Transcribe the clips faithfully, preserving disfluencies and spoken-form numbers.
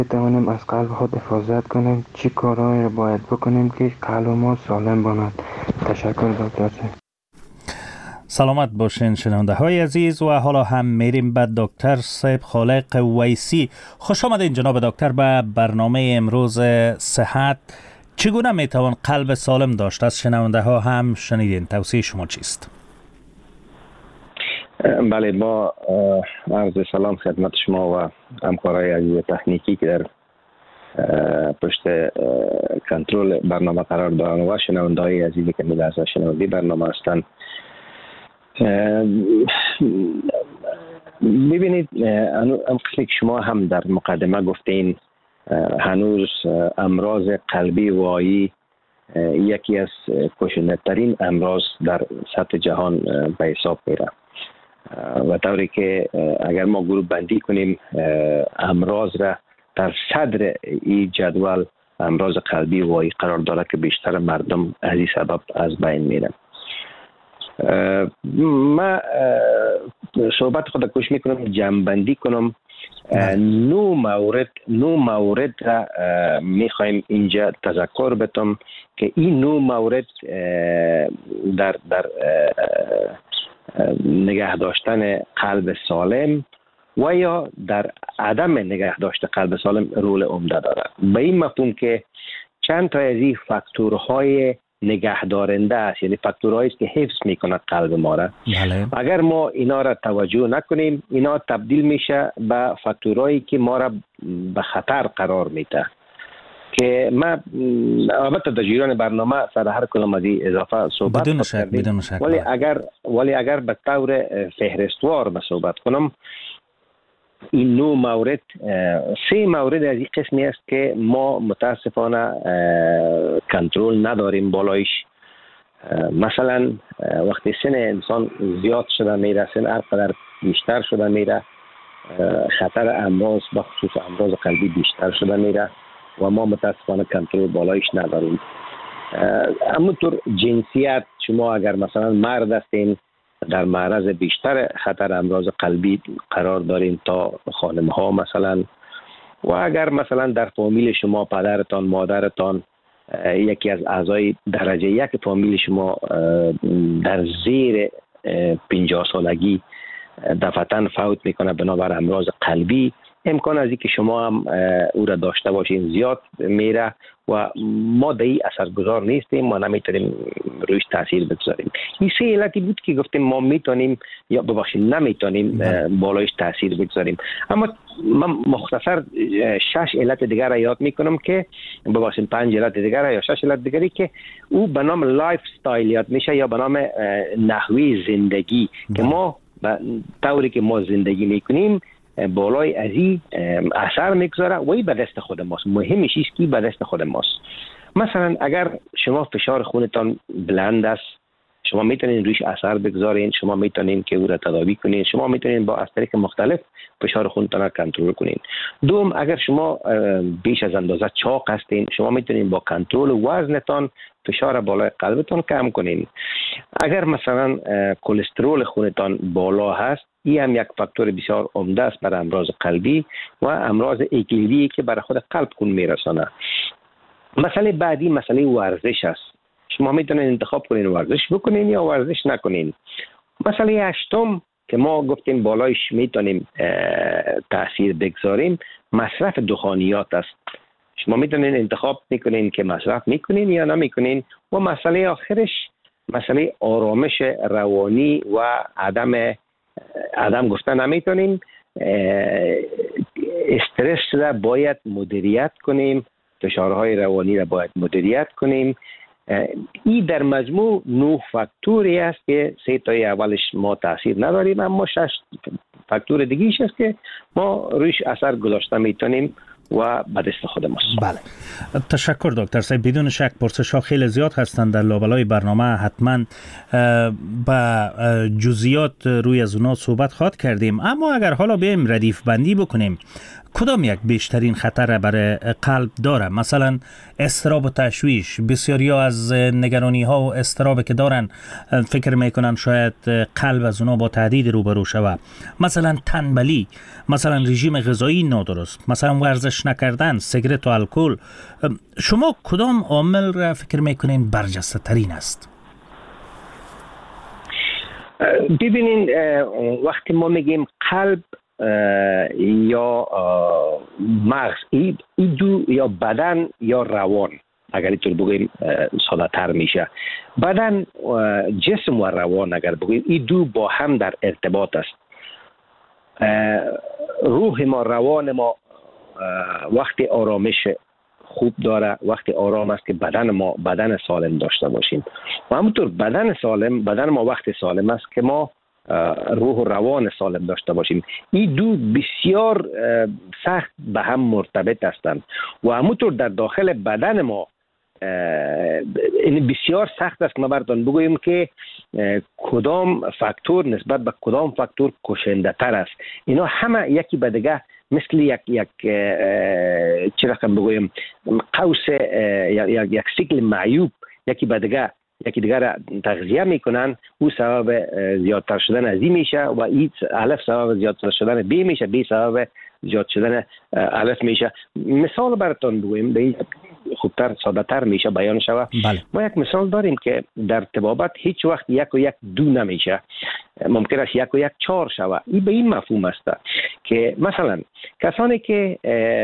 توانیم از قلب خود حفاظت کنیم؟ چه کارهایی را باید بکنیم که قلب ما سالم بماند؟ تشکر دکتر صاحب. سلامت باشین شنونده های عزیز. و حالا هم میریم به دکتر صاحب خالق ویسی. خوش آمدین جناب دکتر به برنامه امروز صحت. چگونه میتوان قلب سالم داشت؟ از شنونده ها هم شنیدین. توصیه شما چیست؟ بله، با عرض سلام خدمت شما و همکارای عزیز تکنیکی که در پشت کنترل برنامه قرار دارند و شنونده های عزیزی که میلحظه شنوندی برنامه هستند. ببینید، همونطور که شما هم در مقدمه گفتین، هنوز امراض قلبی وایی یکی از کشنده‌ترین امراض در سطح جهان به حساب میره و طوری که اگر ما گروه بندی کنیم امراض را در صدر این جدول امراض قلبی وایی قرار داره که بیشتر مردم از این سبب از بین میرن. ما صحبت خود کوشش میکنم جمع بندی کنم. نو مورد نو مورد را میخوایم اینجا تذکر بدم که این نو مورد در در نگه داشتن قلب سالم و یا در عدم نگه داشتن قلب سالم رول عمده داره، به این مفهوم که چند تا از این فاکتورهای نگه دارنده است، یعنی فاکتورهایی است که حفظ میکنه قلب ما را. بله. اگر ما اینا را توجه نکنیم، اینا تبدیل میشه به فاکتورهایی که ما را به خطر قرار میده. که ما البته در جریان برنامه سر هر کلام از این اضافه صحبت بدون شک بدون شک ولی اگر ولی اگر به طور فهرستوار به صحبت کنم، این نوع مورد سه مورد از این قسمی است که ما متاسفانه کنترل نداریم بالایش. مثلا وقتی سن انسان زیاد شده میره، سن هر قدر بیشتر شده میره، خطر امراض به خصوص امراض قلبی بیشتر شده میره و ما متاسفانه کنترل بالایش نداریم. همونطور جنسیت، شما اگر مثلا مرد هستین در معرض بیشتر خطر امراض قلبی قرار دارین تا خانم ها مثلا. و اگر مثلا در فامیل شما پدرتان مادرتان یکی از اعضای درجه یک فامیل شما در زیر پنجاه سالگی دفعتاً فوت میکنه بنابر امراض قلبی، امکان از اینکه شما هم او را داشته باشین زیاد میره و ما در این اثرگذار نیستیم، ما نمیتونیم رویش تاثیر بگذاریم. این سه علتی بود که گفتیم ما میتونیم یا ببخشید نمیتونیم بالایش تاثیر بگذاریم. اما من مختصر شش علت دیگر را یاد میکنم که ببخشید پنج علت دیگر یا شش علت دیگری که او به نام لایف استایل یاد میشه یا به نام نحوی زندگی که ما طوری که ما زندگی میکنیم بالای از این اثر میگذاره و این به دست خود ماست. مهمش است که به دست خود ماست. مثلا اگر شما فشار خونتان بلند است، شما میتونین رویش اثر بگذارین، شما میتونین که او را تداوی کنین، شما میتونین با از طریق مختلف فشار خونتان را کنترل کنین. دوم، اگر شما بیش از اندازه چاق هستین، شما میتونین با کنترل وزنتان فشار بالای قلبتان کم کنین. اگر مثلا کلسترول خونتان بالا هست، این هم یک فاکتور بسیار عمده است برای امراض قلبی و امراض اقلیدی که برای خود قلب خون میرسانه. مسئله بعدی مسئله ورزش است. شما میتونید انتخاب کنین ورزش بکنین یا ورزش نکنین. مسئله هشتم که ما گفتیم بالایش میتونیم تاثیر بگذاریم، مصرف دخانیات است. شما میتونین انتخاب میکنین که مصرف میکنین یا نمیکنین. و مسئله آخرش مسئله آرامش روانی و عدم عدم گفتن نمیتونیم. استرس را باید مدیریت کنیم، فشارهای روانی را باید مدیریت کنیم. این در مجموع نه فاکتوری است که سه تای اولش ما تاثیر نداریم، اما شش فاکتور دیگیش است که ما رویش اثر گذاشته میتونیم و به دست خود ماست. بله، تشکر دکتر صاحب. بدون شک پرسش ها خیلی زیاد هستند در لابلای برنامه، حتما با جزئیات روی از اونا صحبت خواهد کردیم. اما اگر حالا بیم ردیف بندی بکنیم، کدام یک بیشترین خطر برای قلب داره؟ مثلا اضطراب و تشویش. بسیاری ها از نگرانی ها و اضطراب که دارن فکر میکنن شاید قلب از اونا با تهدید روبرو شود. مثلا تنبلی، مثلا رژیم غذایی نادرست، مثلا ورزش نکردن، سیگرت و الکل. شما کدام عامل را فکر میکنین برجسته ترین است؟ ببینین، وقتی ما میگیم قلب یا مغز، این دو یا بدن یا روان، اگر اینطور بگیم ساده تر میشه. بدن، جسم و روان اگر بگیم، این دو با هم در ارتباط است. روح ما، روان ما وقتی آرامش خوب داره، وقتی آرام است که بدن ما بدن سالم داشته باشیم. و همونطور بدن سالم، بدن ما وقتی سالم است که ما روح و روان سالم داشته باشیم. این دو بسیار سخت به هم مرتبط هستند و همونطور در داخل بدن ما این بسیار سخت است ما براتون بگوییم که کدام فاکتور نسبت به کدام فاکتور کشنده تر است. اینا همه یکی به دیگه مثل یک یک چی رقم بگویم قوس یک یک سیکل معیوب یکی به دیگه یکی دیگر را تغذیه میکنن. او سبب زیادتر شدن از این میشه و این الف سبب زیادتر شدن بی میشه، بی سبب زیاد شدن الف میشه. مثال براتون بگویم به خوبتر ساده تر میشه بیان شود. بله. ما یک مثال داریم که در طبابت هیچ وقت یک و یک دو نمیشه، ممکن است یک و یک چهار شود. این به این مفهوم است که مثلا کسانی که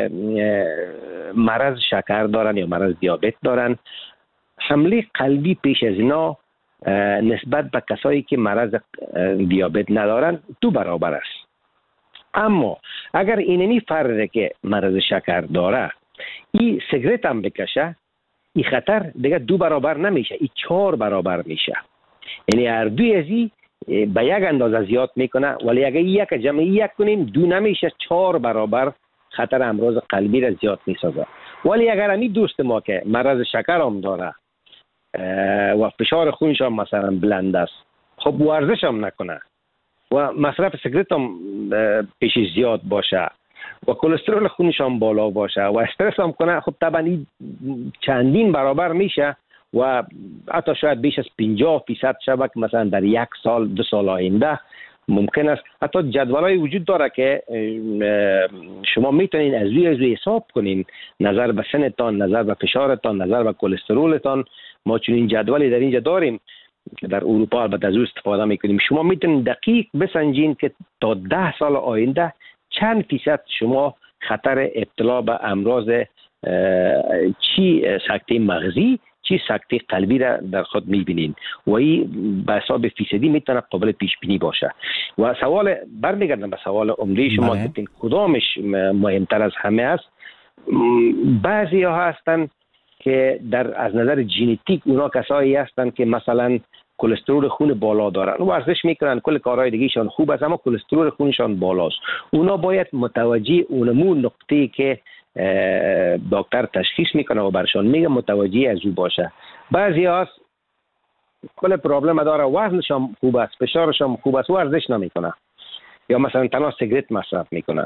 مرض شکر دارن یا مرض دیابت دارن، حمله قلبی پیش از اینا نسبت به کسایی که مرض دیابت ندارن دو برابر است. اما اگر اینمی فرده که مرض شکر داره این سیگرت هم بکشه، این خطر دیگه دو برابر نمیشه، این چهار برابر میشه. یعنی هر دوی از این به یک اندازه زیاد میکنه، ولی اگر یک جمع یک کنیم دو نمیشه، چهار برابر خطر امراض قلبی را زیاد میسازه. ولی اگر همی دوست ما که مرض شکر هم داره و فشار خونش هم مثلا بلند است، خب ورزش هم نکنه و مصرف سیگرت هم پیش زیاد باشه و کلسترول خونش هم بالا باشه و استرس هم کنه، خب طبعا این چندین برابر میشه و حتی شاید بیش از پنجاه فیصد شود که مثلا در یک سال دو سال آینده ممکن است. حتی جدولای وجود داره که شما میتونین از روی از روی حساب کنین نظر به سنتان، نظر به فشارتان، نظر به کلسترولتان. ما چون این جدولی در اینجا داریم که در اروپا البته از او استفاده میکنیم. شما میتونین دقیق بسنجین که تا ده سال آینده چند فیصد شما خطر ابتلا به امراض چی سکته مغزی چی سکته قلبی را در خود میبینین و این به حساب فیصدی میتونه قابل پیش بینی باشه. و سوال برمیگردم به سوال عمده شما که کدامش مهمتر از همه است. بعضی ها هستن که در از نظر ژنتیک اونا کسایی هستن که مثلا کلسترول خون بالا دارن، ورزش میکنن، کل کارهای دیگهشان خوب است، اما کلسترول خونشان بالاست. اونا باید متوجه اونمون نقطه‌ای که دکتر تشخیص میکنه و برشان میگه متوجه از او باشه. بعضی هاست کل پرابلم داره، وزنشان خوب است، فشارشان خوب است، ورزش نمیکنه یا مثلا تنها سیگرت مصرف میکنه.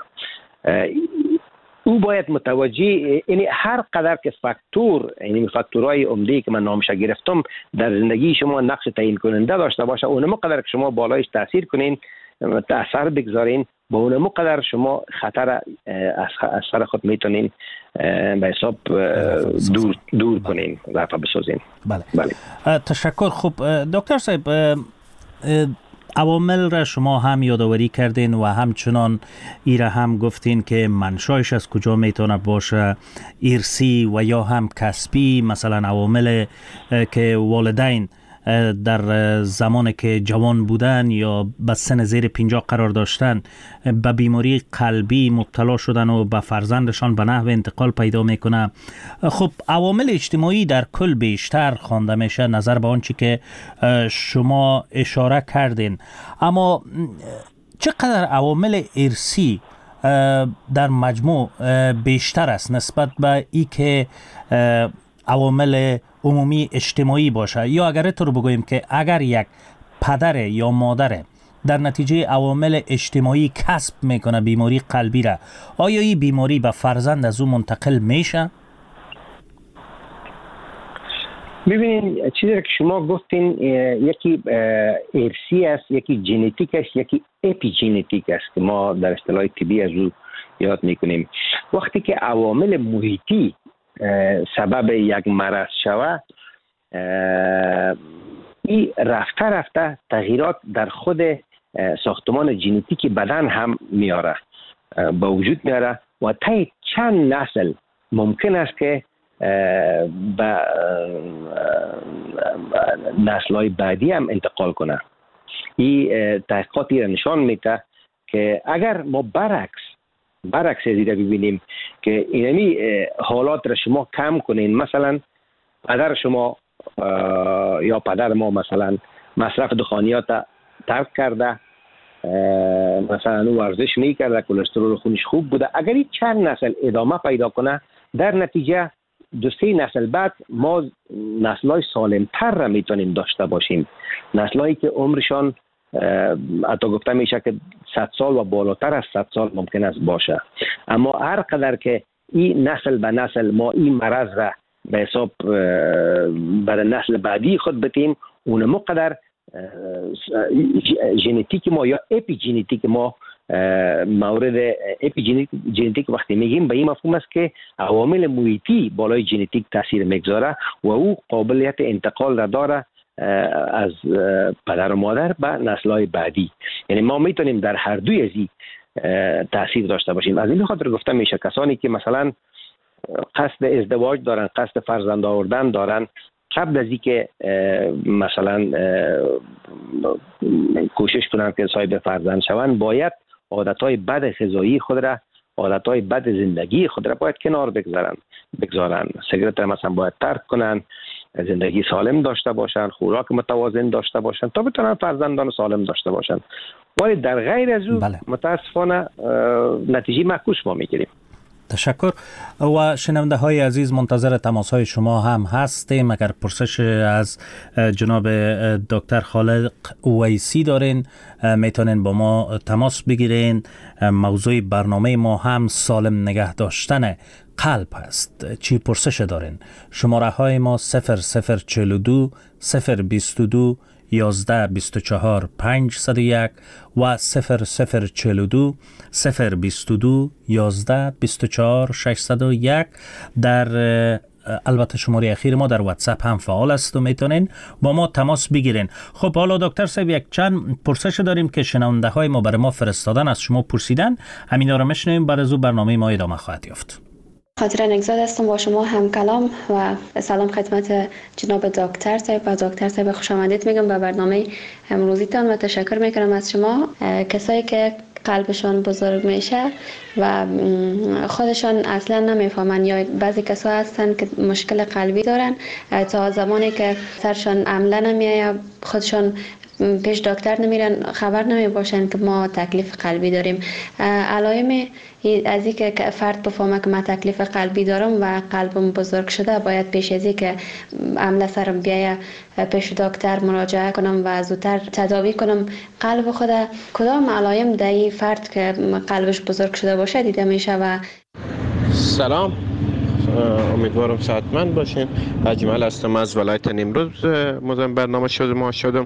او باید متوجه، یعنی هر قدر که فاکتور، یعنی فاکتورهای عمده‌ای که من نامش گرفتم در زندگی شما نقش تعیین کننده داشته باشه، اونم قدر که شما بالایش تاثیر کنین، تاثیر بگذارین، با اونم قدر شما خطر از سر خود میتونین به حساب دور دور کنین، رفع بسازین. بله. بله. تشکر. خوب دکتر صاحب، عوامل را شما هم یادآوری کردین و همچنان ای را هم گفتین که منشایش از کجا میتونه باشه، ارثی و یا هم کسبی. مثلا عوامل که والدین در زمانی که جوان بودن یا به سن زیر پنجاه قرار داشتن به بیماری قلبی مبتلا شدن و به فرزندشان به نحو انتقال پیدا میکنه. خب عوامل اجتماعی در کل بیشتر خوانده میشه نظر به آنچه که شما اشاره کردین، اما چقدر عوامل ارثی در مجموع بیشتر است نسبت به ای که عوامل عمومی اجتماعی باشه؟ یا اگر تو رو بگوییم که اگر یک پدر یا مادر در نتیجه عوامل اجتماعی کسب میکنه بیماری قلبی را، آیا این بیماری به فرزند از او منتقل میشه؟ ببینید چیزی که شما گفتین یکی ارثی است، یکی ژنتیک است، یکی اپی ژنتیک است که ما در اصطلاح طبی از او یاد میکنیم. وقتی که عوامل محیطی سبب یک مرض شود، این رفته رفته تغییرات در خود ساختمان ژنتیکی بدن هم میاره به وجود میاره و طی چند نسل ممکن است که به نسل‌های بعدی هم انتقال کنه. این تحقیقاتی را نشان میده که اگر ما برعکس برعکس دیده ببینیم که اینمی حالات را شما کم کنین، مثلا پدر شما یا پدر ما مثلا مصرف دخانیات ترک کرده، مثلا او ورزش میکرده، کلسترول خونش خوب بوده، اگر این چند نسل ادامه پیدا کنه، در نتیجه دو سه نسل بعد ما نسل‌های سالم‌تر را میتونیم داشته باشیم، نسل‌هایی که عمرشان حتی گفته میشه که صد سال و بالاتر از صد سال ممکن است باشه. اما هر قدر که این نسل به نسل ما این مرض را به حساب برای نسل بعدی خود بتیم، اونمو قدر ژنتیک ما یا اپی ژنتیک ما مورد اپی ژنتیک وقتی میگیم به این مفهوم است که عوامل محیطی بالای ژنتیک تاثیر میگذاره و او قابلیت انتقال را داره از پدر و مادر به نسل‌های بعدی. یعنی ما میتونیم در هر دوی از این تاثیر داشته باشیم. از این خاطر گفته میشه کسانی که مثلا قصد ازدواج دارن، قصد فرزند آوردن دارن، قبل از اینکه مثلا کوشش کنن که صاحب فرزند شوند، باید عادتهای بد غذایی خود را، عادتهای بد زندگی خود را باید کنار بگذارن بگذارن سیگارت را مثلا باید ترک کنن، زندگی سالم داشته باشن، خوراک متوازن داشته باشن تا بتونن فرزندان سالم داشته باشن. ولی در غیر از او بله. متاسفانه نتیجه معکوس ما میگیریم. تشکر. و شنونده های عزیز منتظر تماس های شما هم هستیم. اگر پرسش از جناب دکتر خالق اویسی دارین میتونین با ما تماس بگیرین. موضوع برنامه ما هم سالم نگه داشتن قلب هست. چی پرسش دارین؟ شماره های ما صفر صفر چهل و دو صفر بیست و دو یازده بیست و چهار پنجصد و یک و صفر صفر چهل و دو صفر بیست و دو یازده بیست و چهار ششصد و یک. در البته شماره اخیر ما در واتساپ هم فعال است و میتونین با ما تماس بگیرین. خب حالا دکتر صاحب یک چند پرسش داریم که شنونده های ما برای ما فرستادن، از شما پرسیدن، همینا رو میشنویم، بعد از اون برنامه ما ادامه خواهد یافت. خاطر نگزاد هستم با شما هم کلام و سلام خدمت جناب دکتر صاحب و دکتر صاحب خوش آمدید میگم به برنامه امروزیتان و تشکر میکنم از شما. کسایی که قلبشان بزرگ میشه و خودشان اصلا نمیفهمن یا بعضی کسا هستن که مشکل قلبی دارن تا زمانی که سرشان عمله نمیایه خودشان پیش دکتر نمیرن خبر نمی باشن که ما تکلیف قلبی داریم. علائم از این که فرد بفهمه که من تکلیف قلبی دارم و قلبم بزرگ شده باید پیش از این که عمله سرم بیایه پیش دکتر مراجعه کنم و زودتر تداوی کنم قلب خود. کدام علائم در این فرد که قلبش بزرگ شده باشه دیده میشه؟ و سلام، امیدوارم صحتمند باشین. اجمل هستم از ولایت نیمروز، مزاحم برنامه شدم ما شدم.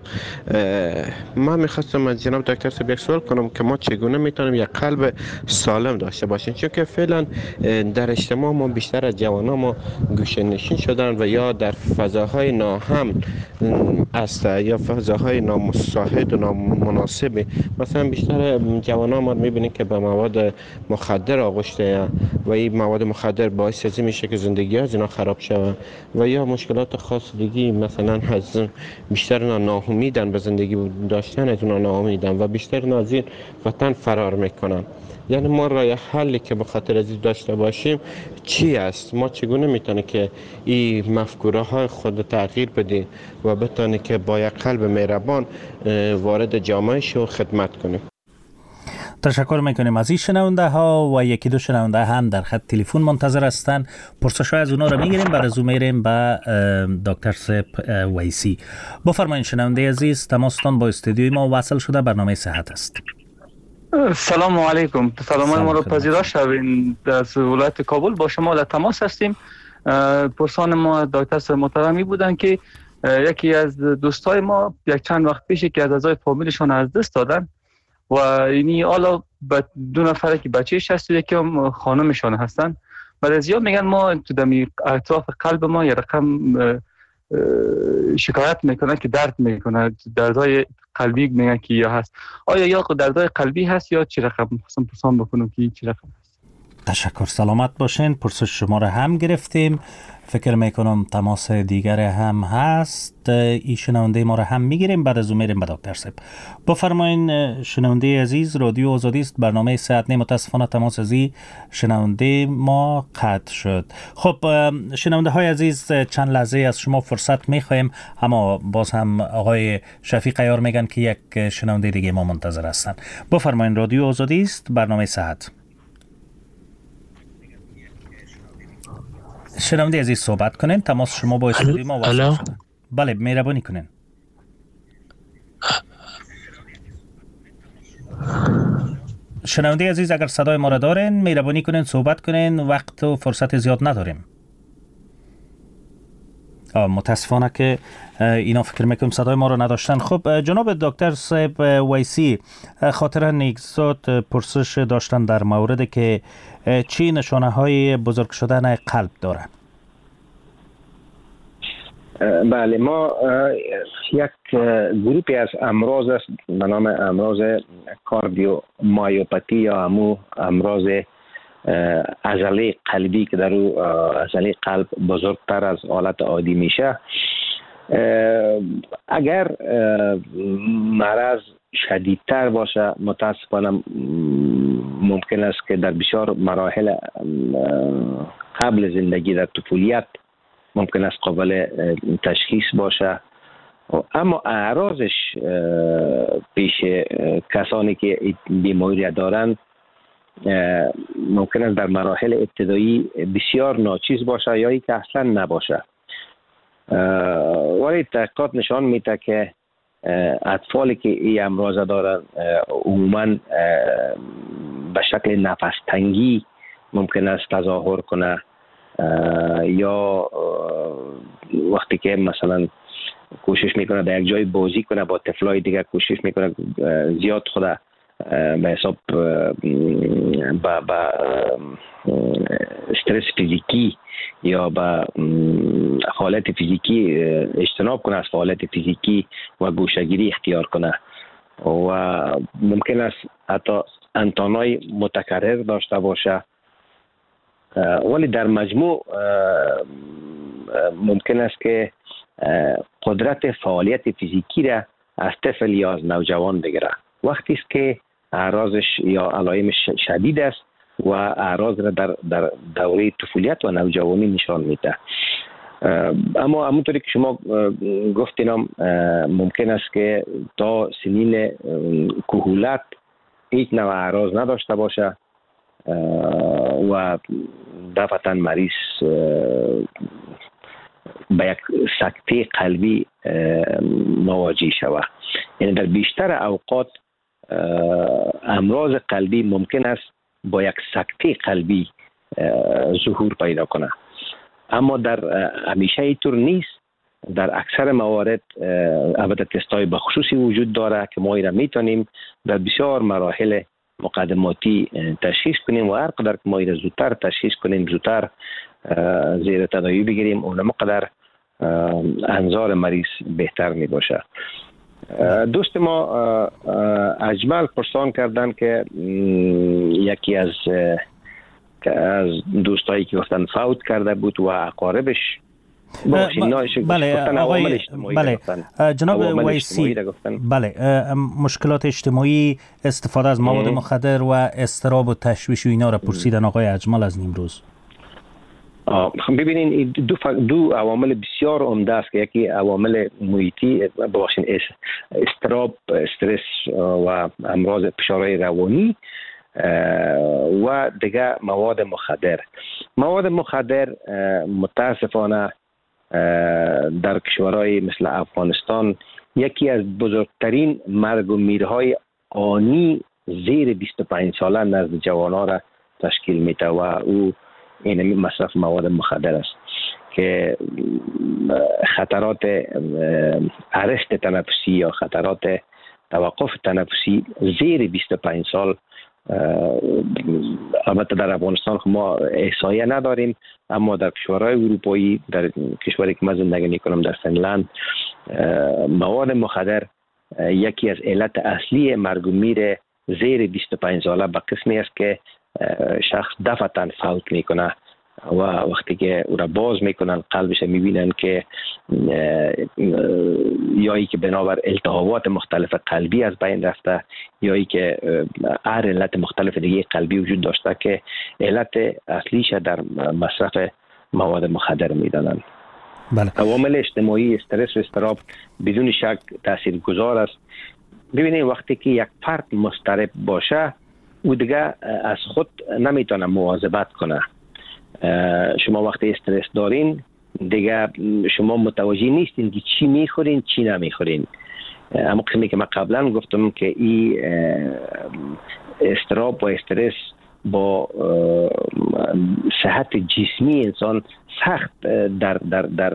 من میخواستم از جناب دکتر صاحب یک سوال کنم که ما چگونه میتونیم یک قلب سالم داشته باشیم، چون که فعلا در اجتماع ما بیشتر از جوانان ما گوشه نشین شدن و یا در فضاهای ناامن است یا فضاهای نامساعد و نامناسب. مثلا بیشتر جوانان ما میبینیم که به مواد مخدر آغشته و این مواد مخدر باعث از میشه که زندگی از اینا خراب شود و یا مشکلات خاص دیگی، مثلا از بیشتر اینا ناامیدن به زندگی داشتن، از اونا ناامیدن و بیشتر اینا از این وطن فرار میکنن. یعنی ما راه حلی که به خاطر از این داشته باشیم چی است؟ ما چگونه میتونه که این مفکوره های خود تغییر بدیم و بتونه که با یک قلب مهربان وارد جامعه شو خدمت کنیم؟ تشکر میکنیم از این شنونده ها و یکی دو شنونده هم در خط تلفن منتظر هستن. پرسش های از اونا رو میگیریم، بعد از اون میریم به دکتر سیب ویسی. بفرمایید شنونده عزیز، تماستان با استودیوی ما وصل شده، برنامه صحت است. سلام علیکم. سلام ما رو پذیرا شوین. از ولایت کابل با شما در تماس هستیم. پرسان ما دکتر سیب محترمی بودن که یکی از دوستای ما یک چند وقت پیش که از اعضای فامیلشون از دست دادن و اینی حالا دو نفره که بچه‌ش هست و یکی هم خانمشون هستن. بعد از یا میگن ما تو دمی اطراف قلب ما یه رقم شکایت میکنه که درد میکنه، دردهای قلبی میگن که یا هست. آیا یا دردهای قلبی هست یا چی رقم؟ خواستم پرسان بکنم که چی رقم هست. تشکر، سلامت باشین. پرسش شما رو هم گرفتیم، فکر میکنم تماس دیگر هم هست، این شنونده ما رو هم میگیریم، بعد از اون میریم به دکتر سیب. بفرمایین شنونده عزیز، رادیو آزادی است، برنامه صحت. نه متاسفانه تماس ازی شنونده ما قطع شد. خب شنونده های عزیز، چند لحظه از شما فرصت میخوایم، اما باز هم آقای شفیق عیار میگن که یک شنونده دیگه ما منتظر هستن. بفرمایین، رادیو آزادی است، برنامه صحت. شنونده عزیز صحبت کنین، تماس شما با استودیوی ما وصل شده. بله، مهربانی کنین. شنونده عزیز اگر صدای ما را دارین مهربانی کنین صحبت کنین، وقت و فرصت زیاد نداریم. متاسفانه که اینا فکر میکنم صدای ما رو نداشتن. خب جناب دکتر سیب ویسی، خاطر نیکزاد پرسش داشتن در مورد که چی نشانه های بزرگ شدن قلب دارن؟ بله، ما یک گروپی از امراض است به نام امراض کاردیو مایوپاتی یا همو امراض عضله قلبی که در او عضله قلب بزرگتر از حالت عادی میشه. اگر مرض شدیدتر باشه متاسفانه ممکن است که در بسیار مراحل قبل زندگی در طفولیت ممکن است قابل تشخیص باشه، اما اعراضش پیش کسانی که بیماری دارند ممکن است در مراحل ابتدایی بسیار ناچیز باشه یا ای که اصلا نباشه. ولی تحقیقات نشان میده که اطفالی که این امراض دارن عموما به شکل نفس تنگی ممکن است تظاهر کنه، یا وقتی که مثلا کوشش میکنه در یک جای بازی کنه با طفلای دیگر، کوشش میکنه زیاد خود به حساب با با استرس فیزیکی یا با حالت فیزیکی اجتناب کنه، از حالت فیزیکی و گوشه‌گیری اختیار کنه و ممکن است حتی انتانای متکرر داشته باشه. ولی در مجموع ممکن است که قدرت فعالیت فیزیکی را از طفل یا از نوجوان بگیره. وقتی است که اعراضش یا علائمش شدید است و اعراض را در در دوره طفولیت و نوجوانی نشان میده. اما همونطوری که شما گفتین ممکن است که تا سنین کهولت هیچ نوع اعراض نداشته باشه و دفعتا مریض به یک سکته قلبی مواجه شود. یعنی در بیشتر اوقات امراض قلبی ممکن است با یک سکته قلبی ظهور پیدا کنه، اما در همیشه اینطور نیست. در اکثر موارد البته تستای بخصوصی وجود داره که ما اینا میتونیم در بسیار مراحل مقدماتی تشخیص کنیم و هر قدر که ما اینا زودتر تشخیص کنیم، زودتر زیر تداوی بگیریم، اونم قدر انظار مریض بهتر می باشه. دوست ما اجمل پرسان کردن که یکی از از دوستایی که گفتن فوت کرده بود و اقاربش بله آقای بله جناب ویسی، بله مشکلات اجتماعی، استفاده از مواد مخدر و اضطراب و تشویش و اینا را پرسیدن آقای اجمل از نیمروز. ببینین این دو فق... دو عوامل بسیار عمده است که یکی عوامل محیطی ببخشید استراب، استرس و امراض فشارهای روانی و دیگه مواد مخدر. مواد مخدر متاسفانه در کشورهای مثل افغانستان یکی از بزرگترین مرگ و میرهای آنی زیر بیست و پنج ساله نزد جوانان را تشکیل میده و او این مصرف مواد مخدر است که خطرات ارست تنفسی یا خطرات توقف تنفسی زیر بیست و پنج سال، البته در افغانستان ما احصایه نداریم، اما در کشورهای اروپایی، در کشوری که من زندگی میکنم در فنلند، مواد مخدر یکی از علت اصلی مرگ و میر زیر بیست و پنج ساله به قسمی است که شخص دفعتاً فوت میکنه و وقتی که او را باز میکنن قلبش میبینن که یا ای که بنابر التهابات مختلف قلبی از بین رفته یا ای که هر علت مختلف دیگه قلبی وجود داشته که علت اصلیش در مصرف مواد مخدر میدانند. بله. عوامل اجتماعی، استرس و اضطراب بدون شک تاثیرگذار است. ببینید وقتی که یک فرد مضطرب باشه او دیگه از خود نمیتونه مواظبت کنه. شما وقتی استرس دارین دیگه شما متوجه نیستین که چی میخورین چی نمیخورین. اما قسمی که من قبلا گفتم که این اضطراب و استرس با صحت جسمی انسان سخت در در در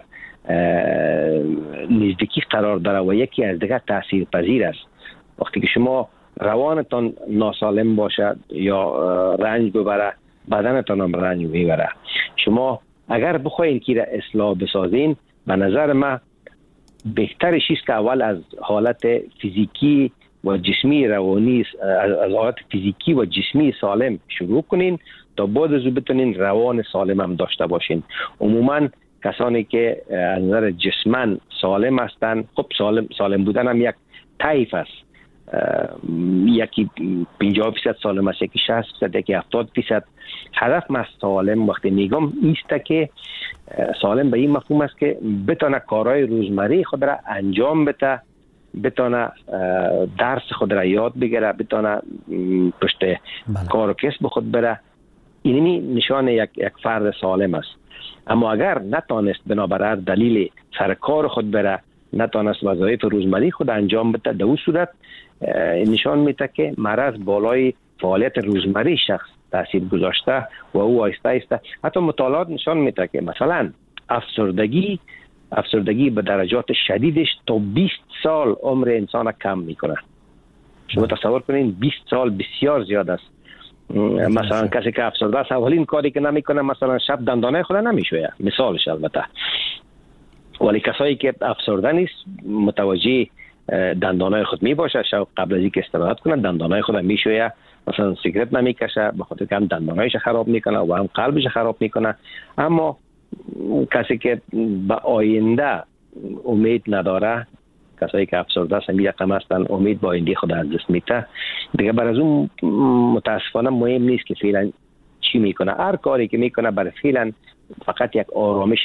نزدیکی قرار داره و یکی از دیگه تاثیر پذیر است. وقتی که شما روانتان ناسالم باشد یا رنج ببره بدنتان هم رنج میبره. شما اگر بخواین که را اصلاح بسازین به نظر من بهترش است که اول از حالت فیزیکی و جسمی روانی از حالت فیزیکی و جسمی سالم شروع کنین تا بعد از او بتونین روان سالم هم داشته باشین. عموما کسانی که از نظر جسمن سالم هستند، خب سالم سالم بودن هم یک طیف است. یکی پنجاه فیصد سالم است، یکی شصت فیصد، یکی هفتاد فیصد. هدف ما سالم وقتی میگم ایست که سالم به این مفهوم است که بتونه کارهای روزمره خود را انجام بده، بتونه درس خود را یاد بگیره، بتونه پشت کار و کسب خود بره. اینمی نشان یک یک فرد سالم است. اما اگر نتانست بنابر هر دلیل سر کار خود بره، نتانست وظایف روزمره خود انجام بده، در اون صورت نشان میده که مرض بالای فعالیت روزمره شخص تاثیر گذاشته و او آهسته آهسته حتی مطالعات نشان میده که مثلا افسردگی افسردگی به درجات شدیدش تا بیست سال عمر انسان را کم میکنه. شما تصور کنین بیست سال بسیار زیاد است. مثلا کسی که افسرده است اولین کاری که نمیکنه مثلا شب دندانه خود نمیشویه، مثالش البته. ولی کسایی که افسرده نیست متوجه دندانای خود می باشه، شب قبل از اینکه استراحت کنه دندانای خود میشویه، مثلا سیگرت نمیکشه، به خاطر که هم دندانایش خراب میکنه و هم قلبش خراب میکنه. اما کسی که به آینده امید نداره، کسایی که افسرده است همین رقم هستن، امید با آینده خود از دست میده دیگه. بر از اون متاسفانه مهم نیست که فعلا چی میکنه، هر کاری که میکنه برای فعلا فقط یک آرامش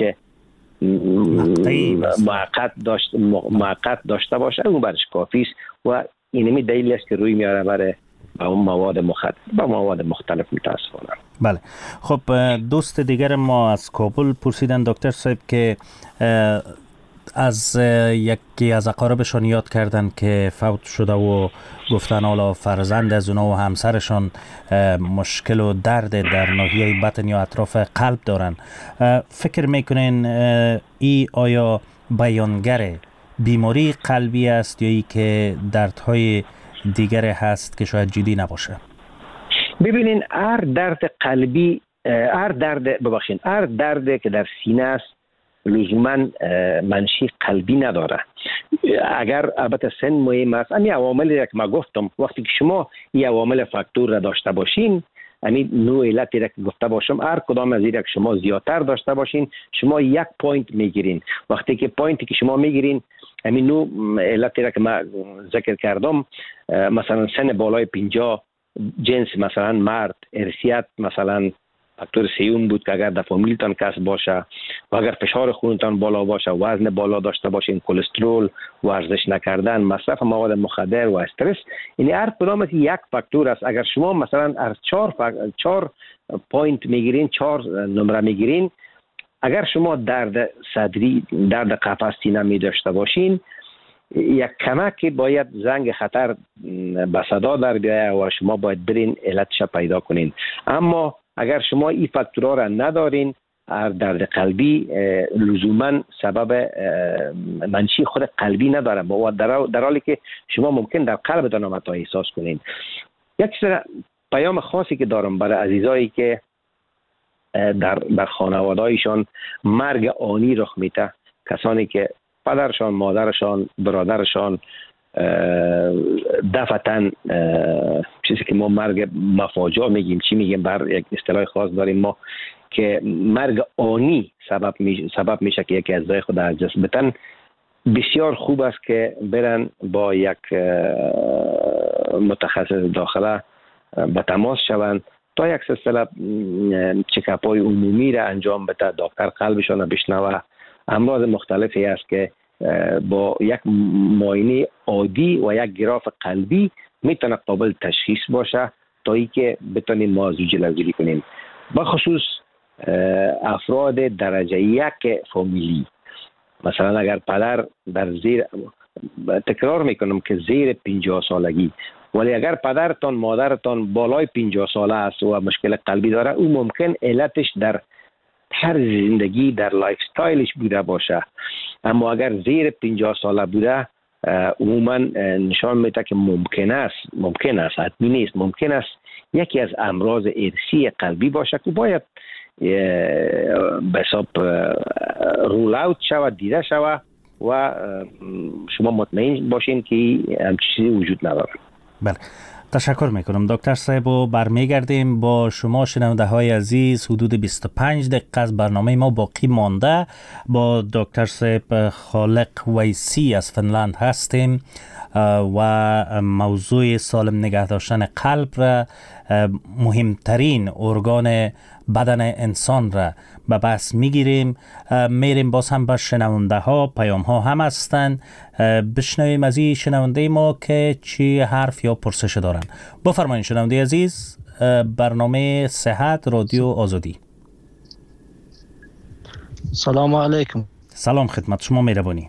موقت داشت موقت داشته باشه، اون برش کافی است و اینمی دلیلی است که روی میاره برای با اون مواد مخدر با مواد مختلف متاسفانه. بله. خب دوست دیگر ما از کابل پرسیدن دکتر صاحب که از یکی از اقاربشان یاد کردن که فوت شده و گفتن حالا فرزند از اونا و همسرشان مشکل و درد در ناحیه بطن یا اطراف قلب دارن. فکر میکنین ای آیا بیانگر بیماری قلبی است یا ای که دردهای دیگر هست که شاید جدی نباشه؟ ببینین هر درد قلبی، هر درد ببخشین هر درد که در سینه است لزوما منشی قلبی نداره. اگر البته سن مهم است، این عواملی که ما گفتم وقتی که شما این عوامل فاکتور را داشته باشین، یعنی نوع علتی را که گفته باشم هر کدام از این که شما زیادتر داشته باشین شما یک پوینت میگیرین. وقتی که پوینتی که شما میگیرین همین نوع علتی را که ما ذکر کردم، مثلا سن بالای پنجاه، جنس مثلا مرد، ارثیت مثلا فاکتور سیوم بود که اگر در فامیلتان کس باشه و اگر فشار خونتان بالا باشه، وزن بالا داشته باشین، کلسترول، ورزش نکردن، مصرف مواد مخدر و استرس، این هر کدام از یک فاکتور است. اگر شما مثلا از چهار فاک... چهار پوینت میگیرین، چهار نمره میگیرین، اگر شما درد صدری، درد قفس سینه می داشته باشین، یک کمک باید زنگ خطر به صدا در بیاید و شما باید برین علتش پیدا کنین. اما اگر شما این فاکتورها را ندارین، درد قلبی لزوما سبب منشی خود قلبی نداره، و در حالی که شما ممکن در قلبتان هم حتی احساس کنین. یک پیام خاصی که دارم برای عزیزایی که در در خانوادهایشان مرگ آنی رخ میده، کسانی که پدرشان، مادرشان، برادرشان دفعتاً چیزی که ما مرگ مفاجاه میگیم، چی میگیم، بر یک اصطلاح خاص داریم ما که مرگ آنی سبب می سبب میشه که یکی از خود از دست بدن، بسیار خوب است که برن با یک متخصص داخله به تماس شوند تا یک سلسله چکاپ های عمومی را انجام بده، دکتر قلبشان را بشنوه. امراض مختلفی است که با یک معاینه عادی و یک گراف قلبی میتونه قابل تشخیص باشه تا ای که بتونیم موضوع جلوگیری کنیم. بخصوص افراد درجه یک فامیلی، مثلا اگر پدر در زیر، تکرار میکنم که زیر پنجاه سالگی، ولی اگر پدرتان، مادرتان بالای پنجاه ساله است و مشکل قلبی داره، او ممکن علتش در طرز زندگی، در لایف استایلش بوده باشه. اما اگر زیر پنجاه ساله بوده، عموما نشان میده که ممکن است ممکن است حتمی نیست، ممکن است یکی از امراض ارثی قلبی باشه که باید به حساب رول اوت شود، دیده شود و شما مطمئن باشین که همچین چیزی وجود نداره. بله، تشکر میکنم دکتر صاحب و برمیگردیم با شما شنونده های عزیز. حدود بیست و پنج دقیقه از برنامه ما باقی مانده. با دکتر صاحب خالق ویسی از فنلند هستیم و موضوع سالم نگه داشتن قلب را، مهمترین ارگان بدن انسان را به بحث میگیریم. میریم باز هم به شنونده ها، پیام ها هم هستن. بشنویم از این شنونده ما که چی حرف یا پرسش دارن. بفرمایید شنونده عزیز. برنامه صحت رادیو آزادی. سلام علیکم. سلام خدمت شما، مهربانی.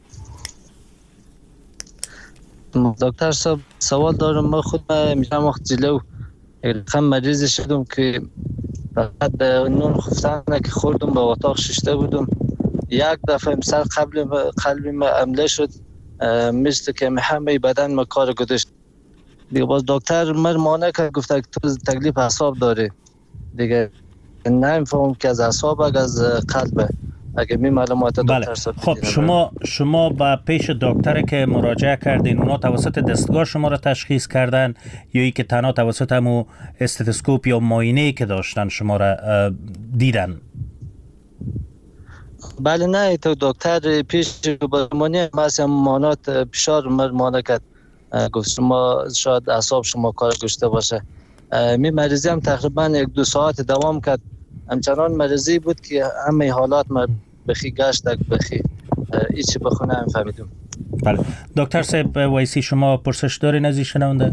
دکتر صاحب سوال دارم. من خود میشم وقت جلو رقم مریض شدم که فقط به نون خفتن که خوردم به اتاق ششته بودم، یک دفعه سر قبل قلبی ما حمله شد، مثل که همه بدن ما کار گذاشت. دیگه باز دکتر من مانع کرد، گفت که تو تکلیف اعصاب داری. دیگه نمیفهمم که از اعصاب از قلبه. اگه می معلومات دکتر صاحب. خب شما شما با پیش دکتر که مراجعه کردین، اونا توسط دستگاه شما را تشخیص کردن یا ای که تنها توسط همو استتوسکوپ یا معاینه‌ای که داشتن شما را دیدن؟ بله نه، تو دکتر پیش برمانی مثلا مانات فشار مرمانه کرد، گفت شما شاید اعصاب شما کار گشته باشه. می مریضی هم تقریبا یک دو ساعت دوام کرد. همچنان مریضی بود که همه حالات ما بخی گشت بخی ایچی بخونه هم فهمیدم. بله دکتر صاحب ویسی، شما پرسش دارین از این شنونده؟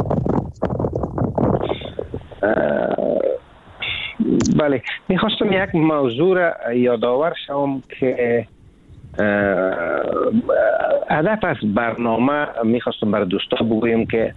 بله، میخواستم یک موضوع را یادآور شوم که هدف از برنامه میخواستم برای دوستا بگویم که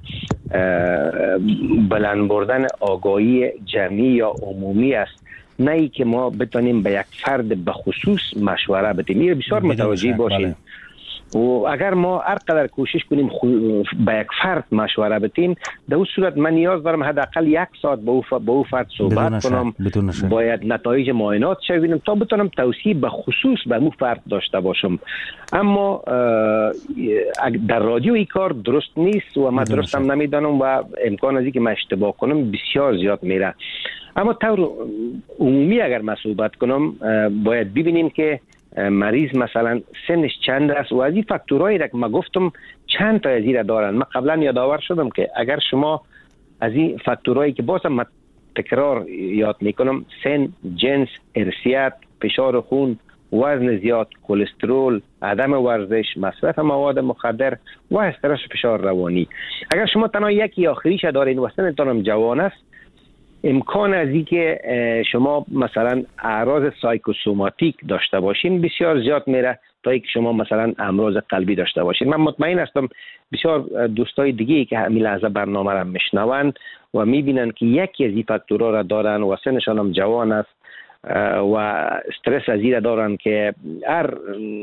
بلند بردن آگاهی جمعی یا عمومی است، نه ای که ما بتونیم به یک فرد به خصوص مشوره بدیم. این بسیار متوجه باشیم. و اگر ما هر قدر کوشش کنیم به یک فرد مشوره بدیم، در اون صورت من نیاز دارم حداقل یک ساعت با او با او فرد صحبت کنم، باید نتایج معاینات ببینم تا بتونم توصیه به خصوص به اون فرد داشته باشم. اما در رادیو این کار درست نیست و من درستم نمیدانم و امکان از اینکه من اشتباه کنم بسیار زیاد میره. اما طور عمومی اگر من صحبت کنم، باید ببینیم که مریض مثلا سنش چند است و از این فاکتورهایی را که من گفتم چند تا از این را دارن. من قبلا یادآور شدم که اگر شما از این فاکتورهایی که بازم من تکرار یاد میکنم، سن، جنس، ارثیت، فشار خون، وزن زیاد، کلسترول، عدم ورزش، مصرف مواد مخدر و استرس و فشار روانی. اگر شما تنها یکی آخریش دارین و سنتان هم جوان است، امکان از این که شما مثلا اعراض سایکوسوماتیک داشته باشین بسیار زیاد میره تا اینکه شما مثلا امراض قلبی داشته باشین. من مطمئن هستم بسیار دوستای دیگه که همین لحظه برنامه را میشنوند و میبینن که یکی از این فاکتورها را دارن و سنشان هم جوان است و استرس از این دارن که هر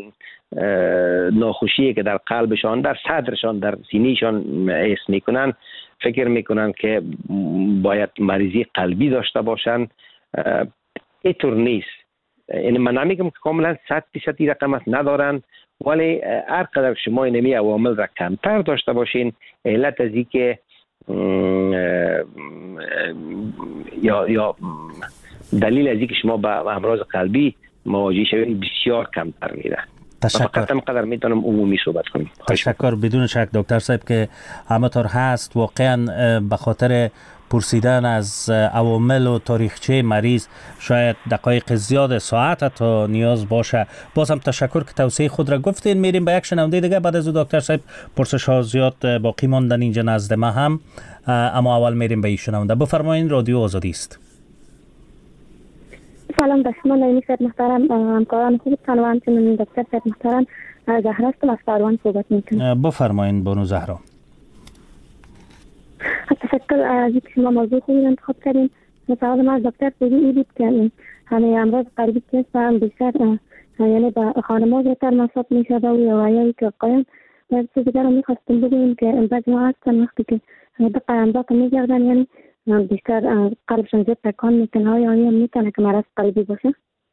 ناخوشی که در قلبشان، در صدرشان، در سینهشان حس میکنن، فکر میکنن که باید مریضی قلبی داشته باشن. اینطور نیست. یعنی من نمیگم که کاملا صد درصد رقم است ندارن، ولی هر قدر شما اینمی عوامل را کمتر داشته باشین، علت از این که یا یا دلیل از این که شما با امراض قلبی مواجه شوید بسیار کمتر میره. تشکر. فقط هم قدر میتونم عمومی صحبت کنیم. تشکر. بدون شک دکتر صاحب که همطور هست، واقعا به خاطر پرسیدن از عوامل و تاریخچه مریض شاید دقایق زیاد ساعت تا نیاز باشه. بازم تشکر که توصیه خود را گفتین. میریم به یک شنونده دیگه. بعد از دکتر صاحب پرسش ها زیاد باقی ماندن اینجا نزد ما هم، اما اول میریم به این شنونده. بفرمایید، رادیو آزادی است. سلام به شما نایمی صاحب محترم، همکاران خوبتان و همچنین دکتر صاحب محترم. زهرا هستم، از کاروان صحبت میکنم. بفرمایید بانو زهرا. تشکر از اینکه شما موضوع خوبی انتخاب کردین. سوال من از دکتر صاحب این بود که همه امراض قلبی که هم بیشتر یعنی به خانم‌ها زیادتر مصاب میشه و یا که آقایان. و چیز دیگر رو میخواستم بگیم که بعضی ما هستن وقتی که دقیقا امراض میگردن یعنی بیشتر قلبشون زیاد تکان میکنه، آیا آیا میتونه که مرض قلبی باشه؟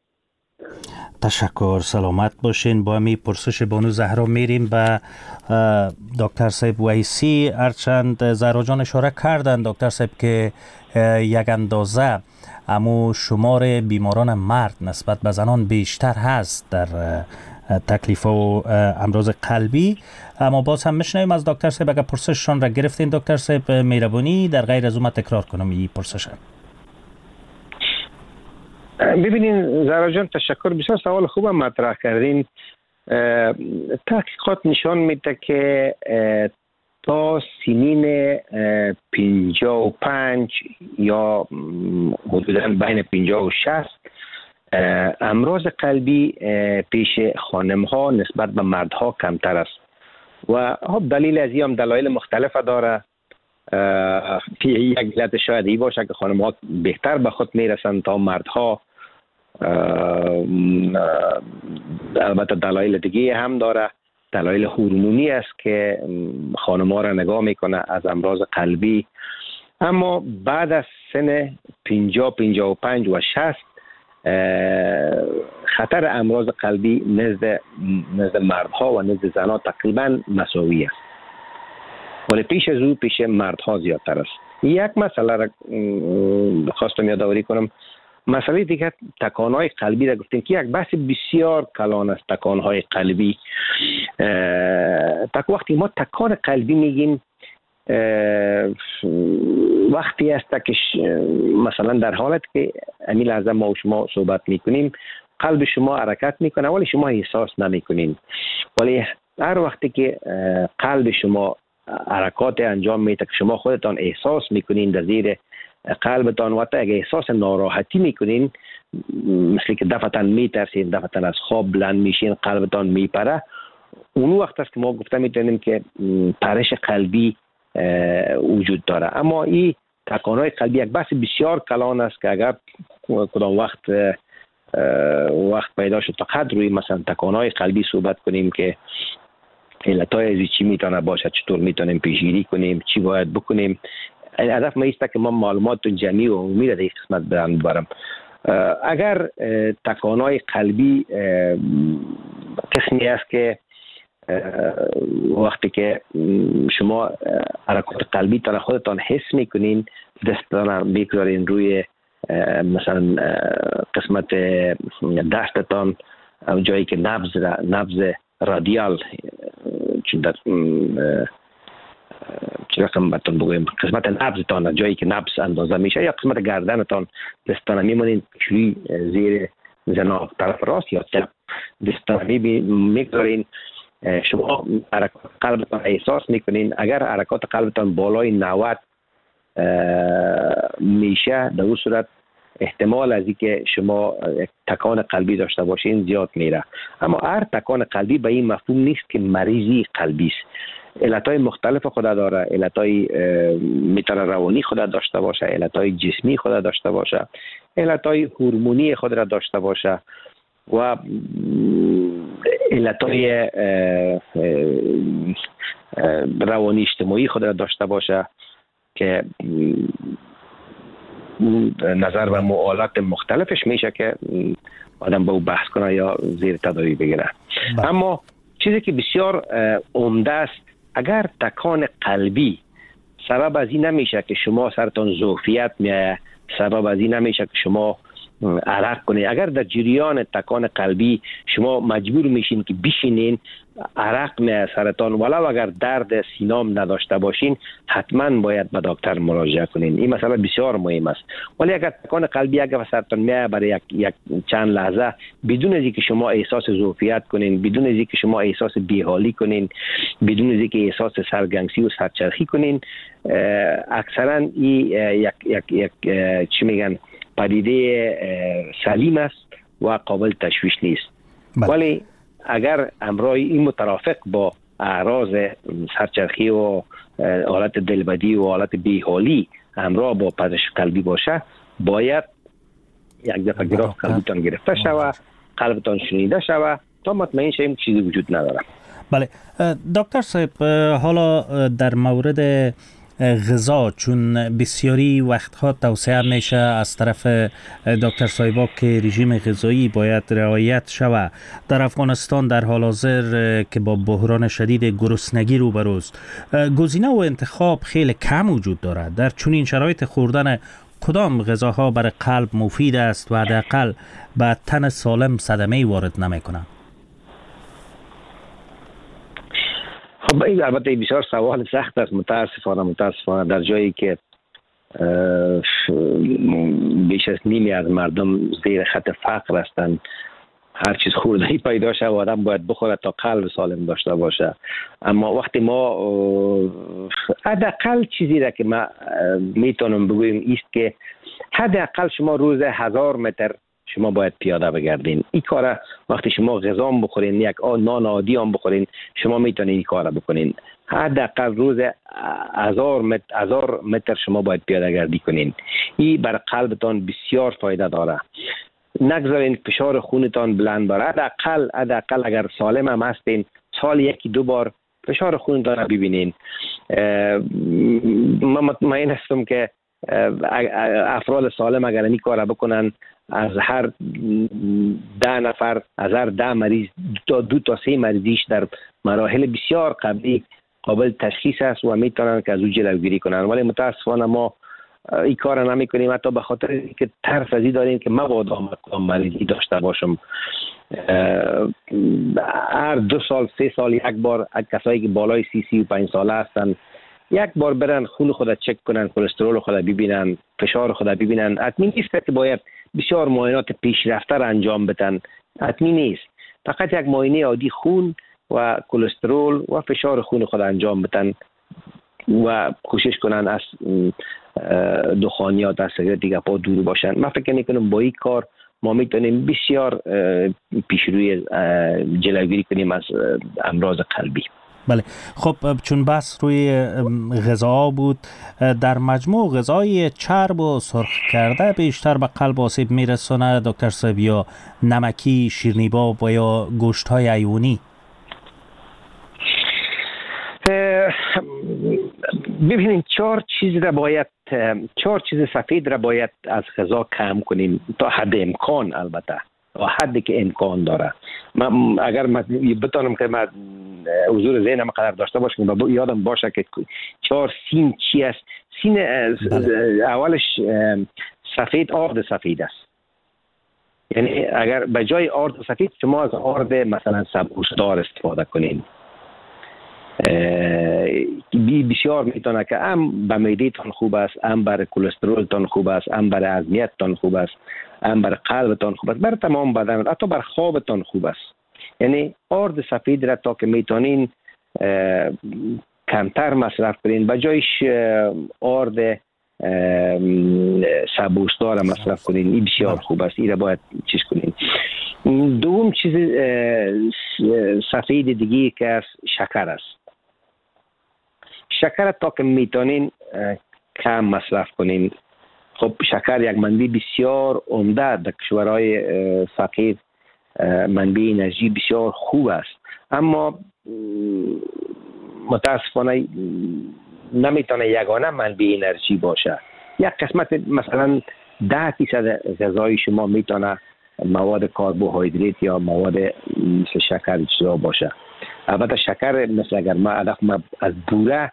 تشکر، سلامت باشین. با همی پرسش بانو زهرا میریم به دکتر صاحب ویسی. هرچند زهرا جان اشاره کردن دکتر صاحب که یک اندازه امو شمار بیماران مرد نسبت به زنان بیشتر هست در تکلیف و امراض قلبی، اما باز هم میشنویم از دکتر صاحب. اگر پرسششان را گرفتین دکتر صاحب مهربانی در غیر از اون تکرار کنم این پرسش. ببینین زهرا جان، تشکر، بسیار سوال خوب مطرح کردین. تحقیقات نشان میده که تا سنین پنجاه و پنج یا حدوداً بین پنجاه و شصت امراض قلبی پیش خانم ها نسبت به مردها کمتر است و خب دلیل از این هم دلایل مختلف داره. یک علت شاید این باشه که خانم ها بهتر به خود میرسند تا مردها. البته دلایل دیگه هم داره. دلایل هورمونی است که خانم ها را نگاه میکنه از امراض قلبی. اما بعد از سن پنجاه، پنجاه و پنج و شصت خطر امراض قلبی نزد نزد مردها و نزد زنها تقریبا مساوی است، ولی پیش از او پیش مردها زیادتر است. یک مسئله را خواستم یادآوری کنم. مسئله دیگه تکانهای قلبی را گفتیم که یک بحث بسیار کلان است. تکانهای قلبی، تک وقتی ما تکان قلبی میگیم وقتی است که مثلا در حالت که همین لحظه ما و شما صحبت میکنیم قلب شما حرکت میکنه ولی شما احساس نمیکنین، ولی هر وقتی که قلب شما حرکات انجام میده که شما خودتان احساس میکنین در زیر قلبتان و تا اگه احساس ناراحتی میکنین، مثل که دفعتاً میترسین، دفعتاً از خواب بلند میشین، قلبتان میپره، اون وقت است که ما گفته میتونیم که پرش قلبی وجود داره. اما این تکانهای قلبی یک بحث بسیار کلان است که اگر کدام وقت وقت پیدا شد تا قدر روی مثلا تکانهای قلبی صحبت کنیم که علتهای ازی چی میتونه باشه، چطور میتونیم پیشگیری کنیم، چی باید بکنیم. هدف ما ایست که ما معلومات جمعی و عمومی را در این قسمت برام ببرم. اگر تکانهای قلبی قسمی است که وقتی که شما حرکات قلبی تان خودتان حس میکنین، دستتان میگذارین روی مثلا قسمت دستتان جایی که نبض نبض رادیال چون در چه رقم بهتون بگویم قسمت نبضتان، جایی که نبض اندازه میشه، یا قسمت گردنتان دستانه میمونین پیشروی زیر زنا طرف راست یا چپ دستانه میگذارین. شما حرکات قلبتان احساس میکنین. اگر حرکات قلبتان بالای نود میشه، در اون صورت احتمال از اینکه شما تکان قلبی داشته باشین زیاد میره. اما هر تکان قلبی به این مفهوم نیست که مریضی قلبی است. علتهای مختلف خود داره. علتهای میتونه روانی خود داشته باشه، علتهای جسمی خود داشته باشه، علتهای هورمونی خود را داشته باشه و علتهای روانی اجتماعی خود را داشته باشه که نظر و موالات مختلفش میشه که آدم با او بحث کنه یا زیر تداوی بگیره. اما چیزی که بسیار عمده است، اگر تکان قلبی سبب از این نمیشه که شما سرتان ظرفیت میایه، سبب از این نمیشه که شما عرق کنید، اگر در جریان تکان قلبی شما مجبور میشین که بشینین، عرق میایه سرتان، ولو اگر درد سینام نداشته باشین، حتما باید به دکتر مراجعه کنین. این مسئله بسیار مهم است. ولی اگر تکان قلبی اگر سرتان میایه برای یک, یک چند لحظه بدون از اینکه شما احساس ظرفیت کنین، بدون از اینکه شما احساس بیحالی کنین، بدون از اینکه احساس سرگنگسی و سرچرخی کنین، اکثرا این یک یک یک چی میگن پدیده سلیم است و قابل تشویش نیست. بله. ولی اگر امرای این مترافق با اعراض سرچرخی و حالت دلبدی و حالت بیحالی همراه با پزشک قلبی باشه، باید یک دفعه گراف قلبتان گرفته شوه، قلبتان شنیده شوه تا مطمئن شویم چیزی وجود نداره. بله دکتر صاحب، حالا در مورد غذا، چون بسیاری وقتها توصیه میشه از طرف دکتر صاحبا که رژیم غذایی باید رعایت شود. در افغانستان در حال حاضر که با بحران شدید گرسنگی روبروست، گزینه و انتخاب خیلی کم وجود دارد. در چنین شرایط خوردن کدام غذاها برای قلب مفید است و حداقل به تن سالم صدمه‌ای وارد نمیکنه؟ خب این البته بسیار سوال سخت است. متاسفانه متاسفانه در جایی که بیش از نیمی از مردم زیر خط فقر هستند، هر چیز خوردنی پیدا شه و آدم باید بخوره تا قلب سالم داشته باشه. اما وقتی ما حداقل چیزی را که ما میتونم بگویم ایست که حداقل شما روز هزار متر شما باید پیاده بگردین. این کار وقتی شما غذا بخورین، یک نان عادی هم بخورین، شما میتونین این کار بکنین. حداقل روز هزار متر هزار متر شما باید پیاده گردی کنین. این بر قلبتان بسیار فایده داره. نگذارین فشار خونتان بلند بره. حداقل حداقل اگر سالم هم هستین، سال یکی دو بار فشار خونتان رو ببینین. من مطمئن هستم که افراد سالم اگر این کار بکنن، از هر ده نفر، از هر ده مریض تا دو تا سه مریضیش در مراحل بسیار قبلی قابل تشخیص است و میتونن که از او جلوگیری کنن. ولی متاسفانه ما این کار نمی کنیم، حتی به خاطر که ترس از این داریم که مبادا من مریضی داشته باشم. هر دو سال سه سال یک بار کسایی که بالای سی سی و پنج ساله هستن یک بار برن خون خود چک کنن، کلسترول خود ببینن، فشار خود ببینن. حتمی نیست که باید بسیار معاینات پیشرفته را انجام بدن، حتمی نیست. فقط یک معاینه عادی خون و کلسترول و فشار خون خود انجام بدن و کوشش کنن از دخانیات، از سیگارت دیگه پا دور باشن. من فکر میکنم با این کار ما میتونیم بسیار پیشروی جلوگیری کنیم از امراض قلبی. بله، خب چون بس روی غذا بود، در مجموع غذای چرب و سرخ کرده بیشتر به قلب آسیب میرسونه دکتر صاحب، یا نمکی، شیرینی‌باب و یا گوشت‌های حیوانی؟ ببینید، چهار چیز را باید چهار چیز سفید را باید از غذا کم کنیم تا حد امکان، البته تا حدی که امکان داره. من اگر من بتونم که من حضور ذهنم قرار داشته باشم و یادم باشه که چهار سین چی است. سین اولش سفید، آرد سفید است. یعنی اگر به جای آرد سفید شما از آرد مثلا سبوسدار استفاده کنین. بسیار میتونه که هم به معده‌تان خوب است، هم برای کلسترولتان خوب است، هم برای عظمیتتان خوب است، هم برای قلبتان خوب است، برای تمام بدن، حتی برای خوابتان خوب است. یعنی آرد سفید را تا که میتونین کمتر مصرف کنین، به جایش آرد سبوسدار مصرف کنین. این بسیار خوب است، این را باید چیز کنین. دوم چیز سفید دیگه که است شکر است. شکر تا که میتونین کم مصرف کنین. خب شکر یک منبع بسیار عمده در کشورهای فقیر، منبع انرژی بسیار خوب است، اما متاسفانه نمیتونه یگانه منبع انرژی باشه. یک قسمت مثلا ده درصد غذای شما میتونه مواد کربوهیدرات یا مواد مثل شکر اجرا باشه. البته شکر مثل اگر ما از بوره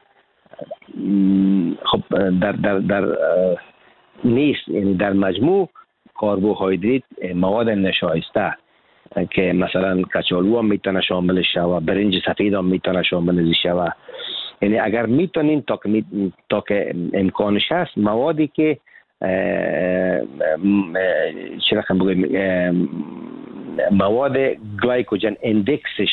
خب در در در نیست، یعنی در مجموع کربوهیدرات مواد نشایسته که مثلا کچالو هم میتونه شامل شوه، برنج سفید هم میتونه شامل شوه. یعنی اگر میتونین تا که تا که امکانش هست موادی که چه رقم بگویم مواد گلایکوژن اندکسش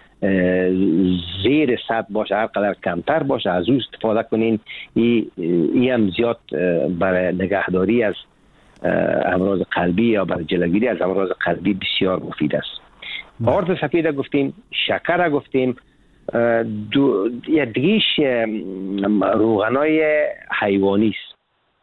زیر صد باشه، هر قدر کمتر باشه از او استفاده کنین. این ای هم زیاد برای نگهداری از امراض قلبی یا برای جلوگیری از امراض قلبی بسیار مفید است. آرد سفید گفتیم، شکر گفتیم، دو یا دیگیش روغنای حیوانی است.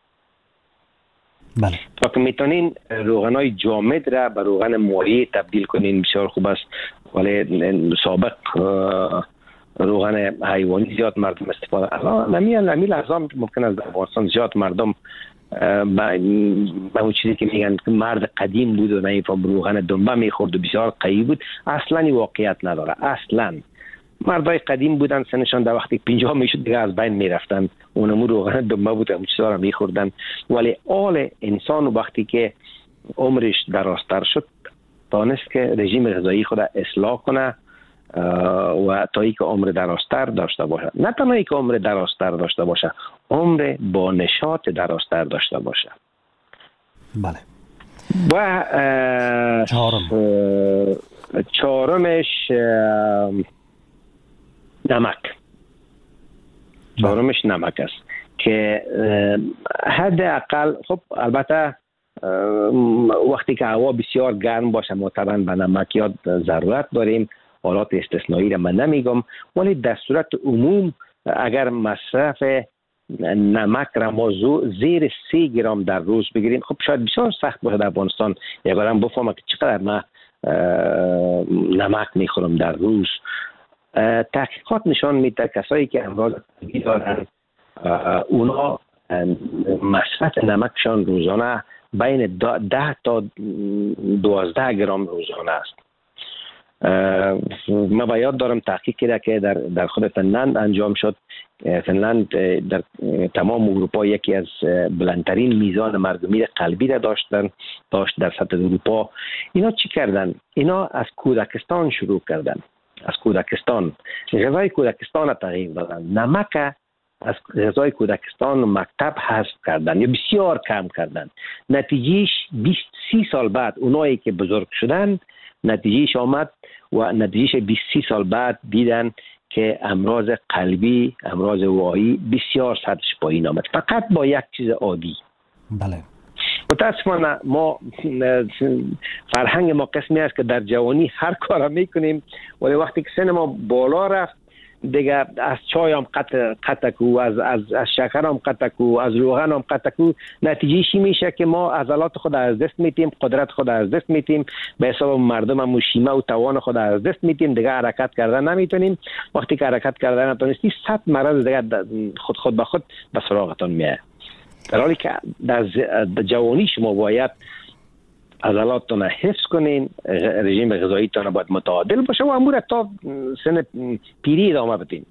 بله. تا که میتونین روغنای جامد را به روغن مایع تبدیل کنین بسیار خوب است. ولی سابق روغن حیوانی زیاد مردم استفاده الان نمیان نمی لحظه ممکن است در افغانستان زیاد مردم به اون چیزی که میگن مرد قدیم بود و نمیفهم روغن دنبه میخورد و بسیار قوی بود، اصلا واقعیت نداره. اصلا مردای قدیم بودن سنشان در وقتی پنجاه میشد دیگه از بین میرفتن، اونمو روغن دنبه بود همون چیزا رو میخوردن. ولی آل انسان وقتی که عمرش درازتر شد دانست که رژیم غذایی خود اصلاح کنه و تا ای که عمر درازتر داشته باشه. نه تنها ای که عمر درازتر داشته باشه، عمر با نشاط درازتر داشته باشه. بله. و چهارم چهارمش نمک. چهارمش نمک است که حداقل خب البته وقتی که هوا بسیار گرم باشه ما طبعا به نمکیات ضرورت داریم، حالات استثنایی را من نمیگم، ولی در صورت عموم اگر مصرف نمک را ما زیر سی گرم در روز بگیریم، خب شاید بسیار سخت باشه در افغانستان یک آدم بفهمه که چقدر من نمک میخورم در روز. تحقیقات نشان میده کسایی که امراض قلبی دارن اونا مصرف نمکشان روزانه بین ده تا دوازده گرم روزانه است. من با یاد دارم تحقیق کرده که در در خود فنلند انجام شد. فنلند در تمام اروپا یکی از بلندترین میزان مرگ و میر قلبی را داشتن داشت در سطح اروپا. اینا چی کردن؟ اینا از کودکستان شروع کردن. از کودکستان غذای کودکستان را تغییر دادن. نمک از غذای کودکستان مکتب حذف کردن یا بسیار کم کردن. نتیجهش بیست سی سال بعد اونایی که بزرگ شدن نتیجهش آمد و نتیجهش بیست سی سال بعد دیدن که امراض قلبی، امراض واهی بسیار سطحش پایین آمد، فقط با یک چیز عادی. بله. متاسفانه ما فرهنگ ما قسمی است که در جوانی هر کار میکنیم ولی وقتی که سن ما بالا رفت دیگه از چای هم قطع قطع کو، از از از شکر هم قطع کو، از روغن هم قطع کو. نتیجهش میشه که ما عضلات خود از دست میتیم، قدرت خود از دست میتیم، به حساب مردم هم شیمه و توان خود از دست میتیم، دیگه حرکت کردن نمیتونیم. وقتی که حرکت کردن نتونستی صد مرض دیگه خود خود به خود به سراغتون میاد. در حالی که در جوانی شما باید عضلاتتون حفظ کنین، رژیم غذاییتون باید متعادل باشه و امور تا سن پیری ادامه بدین.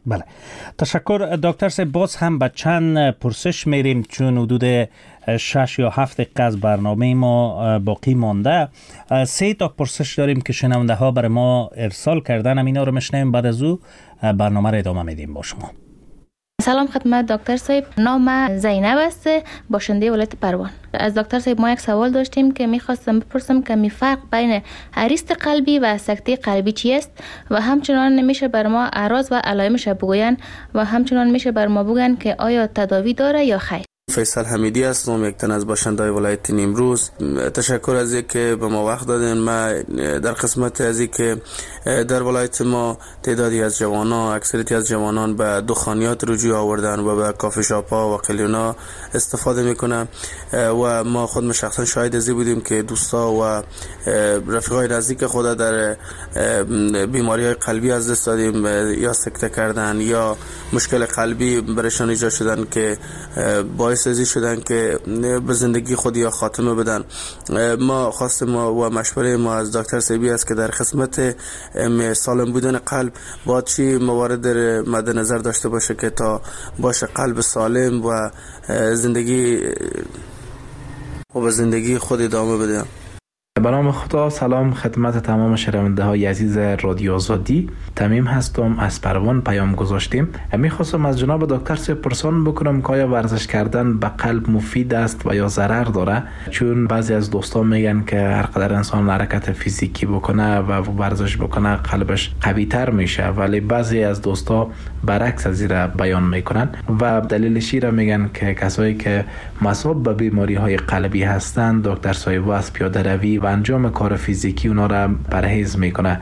بله، تشکر دکتر صاحب. باز هم به چند پرسش میریم چون حدود شش یا هفت دقیقه از برنامه ما باقی مانده. سه تا پرسش داریم که شنونده ها برای ما ارسال کردن، اینا رو میشنویم، بعد از او برنامه رو ادامه میدیم با شما. سلام خدمت دکتر صاحب، نام زینب است، باشنده ولایت پروان. از دکتر صاحب ما یک سوال داشتیم که میخواستم بپرسم که می فرق بین اریست قلبی و سکته قلبی چی است و همچنان میشه بر ما اعراض و علائمش بگوین و همچنان میشه بر ما بگن که آیا تداوی داره یا خیر. فیصل حمیدی هستم، یک تن از باشنده‌های ولایت نیمروز. تشکر از اینکه به ما وقت دادین. ما در قسمت از اینکه در ولایت ما تعدادی از جوانان، اکثریتی از جوانان به دخانیات رجوع آوردن و به کافی شاپ‌ها و قلیونا استفاده میکنن و ما خود شخصا شاهد از این بودیم که دوستا و رفیقای نزدیک خود در بیماری‌های قلبی از دست دادیم، یا سکته کردن یا مشکل قلبی برشان ایجاد شدن که باعث ازی شدن که به زندگی خود یا خاتمه بدن. ما خواست ما و مشوره ما از دکتر سیبی است که در قسمت سالم بودن قلب با چی موارد در مد نظر داشته باشه که تا باشه قلب سالم و زندگی و به زندگی خود ادامه بده. به نام خدا. سلام خدمت تمام شنونده های عزیز رادیو آزادی. تمیم هستم، از پروان پیام گذاشتیم. میخواستم از جناب دکتر صاحب پرسان بکنم که آیا ورزش کردن به قلب مفید است و یا ضرر داره؟ چون بعضی از دوستان میگن که هر قدر انسان حرکت فیزیکی بکنه و ورزش بکنه قلبش قوی تر میشه، ولی بعضی از دوستا برعکس از این بیان میکنن و دلیلش را میگن که کسایی که مصاب به بیماری های قلبی هستند دکتر صاحب از پیاده روی و انجام کار فیزیکی اونا را پرهیز میکنه.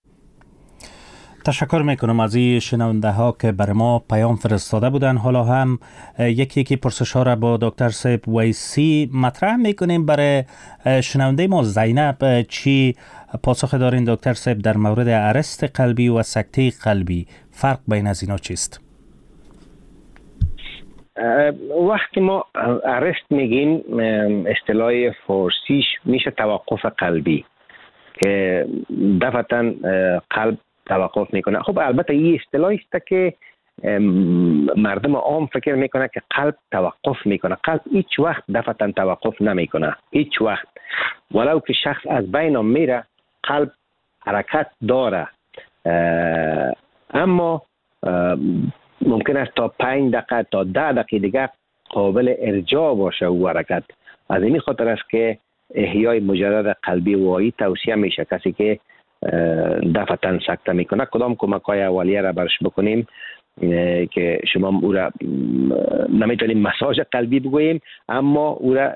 تشکر میکنم از این شنونده ها که برای ما پیام فرستاده بودن. حالا هم یکی یکی پرسش ها را با دکتر صاحب ویسی مطرح میکنیم. برای شنونده ما زینب چی پاسخ دارین دکتر صاحب در مورد ارست قلبی و سکته قلبی؟ فرق بین از اینا چیست؟ وقتی ما ارست میگیم اصطلاح فارسیش میشه توقف قلبی که دفعتا قلب توقف میکنه. خب البته این اصطلاحی است که مردم عام فکر میکنه که قلب توقف میکنه. قلب هیچ وقت دفعتا توقف نمیکنه، هیچ وقت. ولو که شخص از بین میره قلب حرکت داره، اما ممکن است تا پنج دقیقه تا ده دقیقه دیگه قابل ارجاع باشه و حرکت. از این خاطر است که احیای مجدد قلبی وایی توصیه میشه. کسی که دفعتاً سکته میکنه کدام کمک های اولیه را برش بکنیم که شما او را نمیتونیم مساژ قلبی بگوییم، اما او را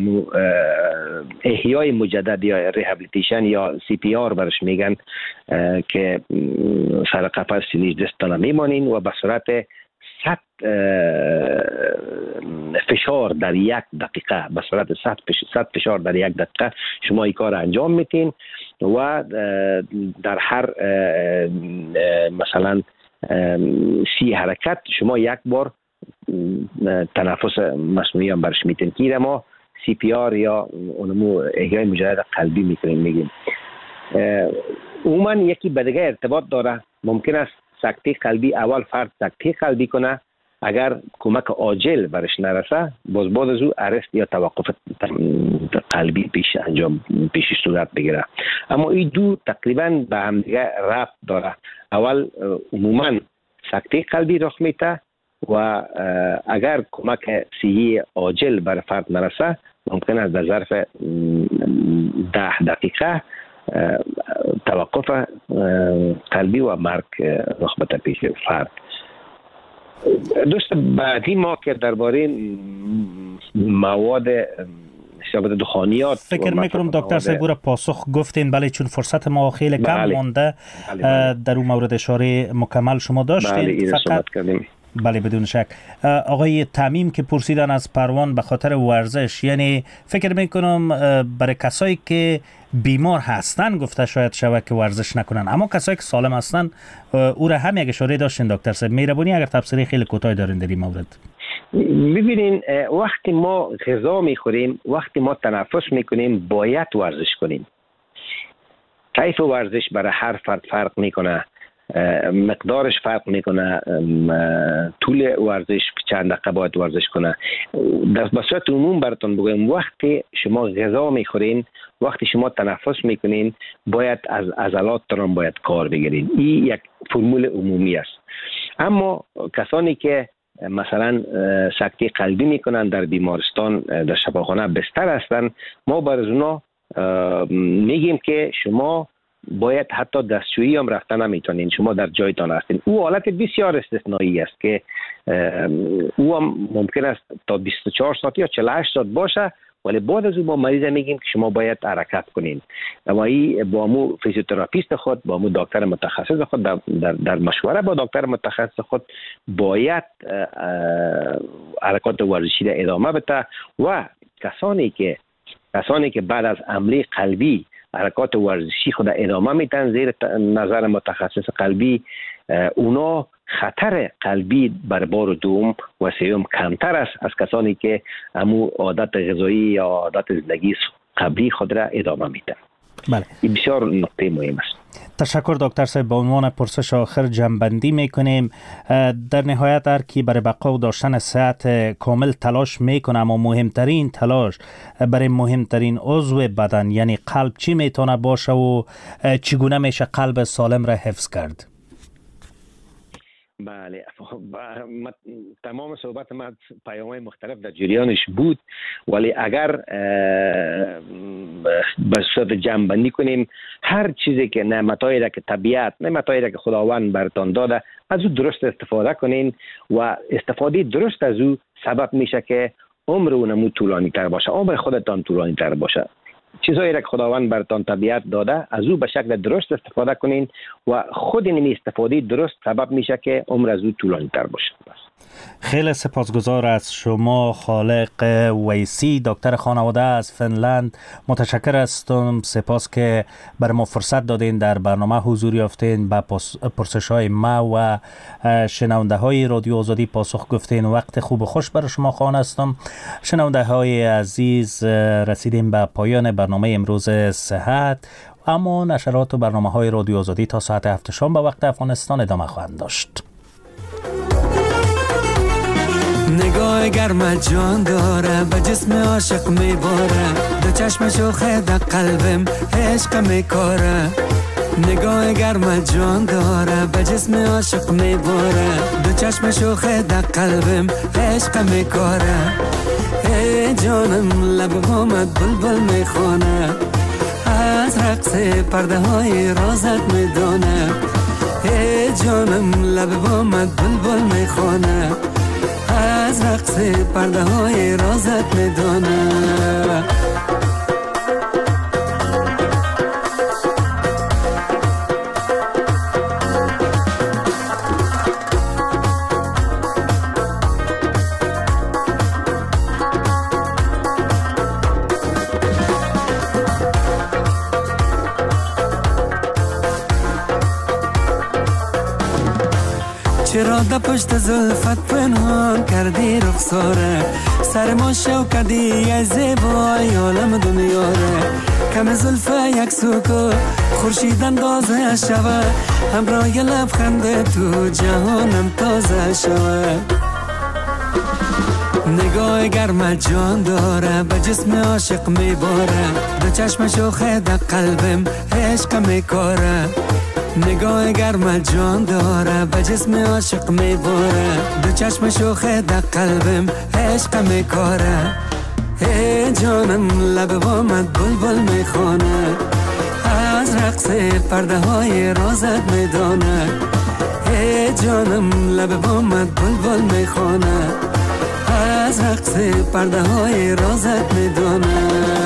احیای مجدد یا ریهابیلیتیشن یا سی پی آر برش میگن که سر قفس سینیش دستانه میمانین و به صورت صد فشار در یک دقیقه به صورت صد فشار در یک دقیقه شما این کار انجام میتین و در هر مثلا سی حرکت شما یک بار تنفس مصنوعی هم برش میتین که ما سی پی آر یا اونمو احیای مجدد قلبی میکنیم میگیم. عموما یکی به دیگه ارتباط داره. ممکن است سکته قلبی اول فرد سکته قلبی کنه، اگر کمک عاجل برش نرسه باز بعد از او ارست یا توقف قلبی پیش انجام پیش صورت بگیره. اما این دو تقریبا به هم دیگه ربط داره. اول عموما سکته قلبی رخ میده و اگر کمک صحی عاجل بر فرد نرسه ممکن است در ظرف ده دقیقه توقف قلبی و مرگ رخ بده پیش فرد. دوست بعدی ما که درباره مواد شبه دخانیات فکر میکنم دکتر صاحب را پاسخ گفتین. بله، چون فرصت ما خیلی کم بله. مانده. بله بله. در اون مورد اشاره مکمل شما داشتین. بله فقط بله بدون شک. آقای تمیم که پرسیدن از پروان به خاطر ورزش، یعنی فکر میکنم برای کسایی که بیمار هستن گفته شاید شود که ورزش نکنن، اما کسایی که سالم هستن او را هم یک اشاره داشتین دکتر صاحب. مهربانی اگر تفسیر خیلی کوتاه دارین در این مورد. ببینین وقتی ما غذا میخوریم، وقتی ما تنفس میکنیم باید ورزش کنیم. طیف ورزش برای هر فرد فرق میکنه. مقدارش فرق میکنه، طول ورزش چند دقیقه باید ورزش کنه. در به صورت عموم براتون بگم وقتی شما غذا میخورین، وقتی شما تنفس میکنین، باید از عضلاتتون باید کار بگیرین. این یک فرمول عمومی است. اما کسانی که مثلا سکته قلبی میکنن، در بیمارستان در شفاخانه بستر هستن، ما برای اونا میگیم که شما باید حتی دستشویی هم رفتن نمیتونین، شما در جایتان هستین. او حالت بسیار استثنایی است که او هم ممکن است تا بیست و چهار ساعت یا چهل و هشت ساعت باشه، ولی بعد از او با مریض میگیم که شما باید حرکت کنین. اما این با مو فیزیوتراپیست خود، با مو دکتر متخصص خود، در, در, در مشوره با دکتر متخصص خود باید حرکات ورزشی را ادامه بده. و کسانی که کسانی که بعد از حمله قلبی حرکات ورزشی خود ادامه میتن زیر نظر متخصص قلبی، اونا خطر قلبی بر بار دوم و سوم کمتر است از کسانی که همو عادت غذایی یا عادت زندگی قبلی خود را ادامه میدن. بله. این بسیار نکته مهم است. تشکر دکتر صاحب. به عنوان پرسش آخر جنبندی میکنیم. در نهایت هر کی برای بقا و داشتن صحت کامل تلاش میکنه، اما مهمترین تلاش برای مهمترین عضو بدن یعنی قلب چی میتونه باشه و چگونه میشه قلب سالم را حفظ کرد؟ بله، تمام صحبت ما پیام‌های مختلف در جریانش بود، ولی اگر به صورت جمع‌بندی کنیم، هر چیزی که نعمتایی را که طبیعت، نعمتایی را که خداوند برتان داده، از او درست استفاده کنین و استفاده درست از او سبب میشه که عمر اونمو طولانی تر باشه، عمر خودتان طولانی تر باشه. چیزایی را که خداوند برتان طبیعت داده، از او به شکل درست استفاده کنین و خود این استفاده درست سبب میشه که عمر از او طولانی تر باشه. خیلی سپاسگزار از شما خالق ویسی، دکتر خانواده از فنلند. متشکر هستم. سپاس که بر ما فرصت دادین در برنامه حضور یافتین، به پرسش های ما و شنونده های رادیو آزادی پاسخ گفتین. وقت خوب و خوش برای شما خواهان هستم. شنونده های عزیز، رسیدیم به پایان برنامه امروز صحت، اما نشرات و برنامه های رادیو آزادی تا ساعت هفت شام به وقت افغانستان ادامه خواهند داشت. نگاه گرم جان داره، به جسم عاشق میباره، دو چشم شوخه در قلبم عشق میکاره. نگاه گرم جان داره، به جسم عاشق میباره، دو چشم شوخه در قلبم عشق میکاره. ای جانم لب بامت بلبل میخونه، از رقص پرده های رازت میدونه. ای جانم لب بامت بلبل میخونه، از رقص پرده های رازت میدونه. چرا در پشت زلفت پنهان کردی رخساره، سر ما شو کردی ای زیبای عالم دنیاره. کم زلفه یک سوکو خورشید اندازه شوه، همراه لبخند تو جهانم تازه شوه. نگاه گرم جان داره، به جسم عاشق میباره، دو چشم شوخه در قلبم عشق میکاره. نگاه گرم جان داره، به جسم عاشق میباره، دو چشم شوخه در قلبم عشق میکاره. ای جانم لب بامت بلبل میخونه، از رقص پرده های رازت میدونه. ای جانم لب بامت بلبل میخونه، از رقص پرده های رازت میدونه.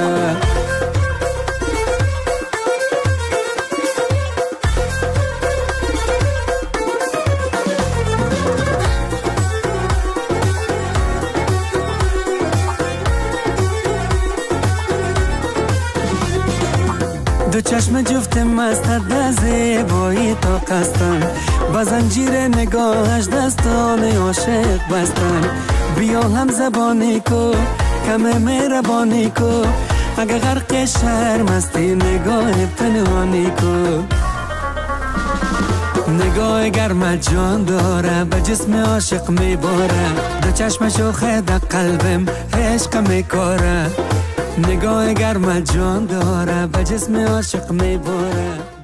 دو چشم جفت مستت به زیبایی تا قستن، با زنجیر نگاهش دستان عاشق بستن. بیا هم زبانی کو کم مهربانی کو، اگه غرق شرم هستی نگاه پنهانی کو. نگاه گرم جان داره به جسم عاشق میباره دو چشم شوخه در قلبم عشق میکاره نگاه گرم جان داره به جسم عاشق میباره